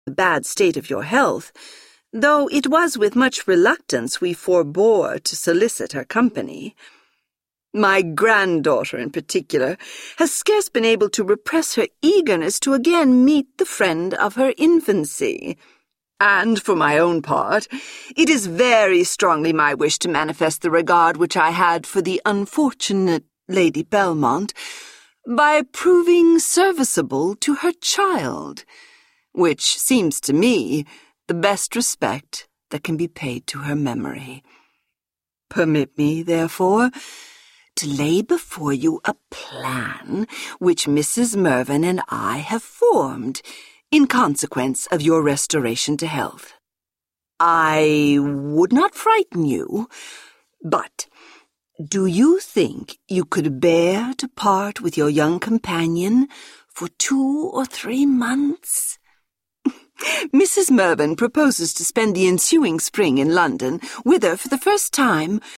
the bad state of your health, though it was with much reluctance we forbore to solicit her company. My granddaughter, in particular, has scarce been able to repress her eagerness to again meet the friend of her infancy. And, for my own part, it is very strongly my wish to manifest the regard which I had for the unfortunate Lady Belmont by proving serviceable to her child, which seems to me the best respect that can be paid to her memory. Permit me, therefore, to lay before you a plan which Mrs. Mervyn and I have formed in consequence of your restoration to health. I would not frighten you, but do you think you could bear to part with your young companion for 2 or 3 months? Mrs. Mervyn proposes to spend the ensuing spring in London, whither, for the first time,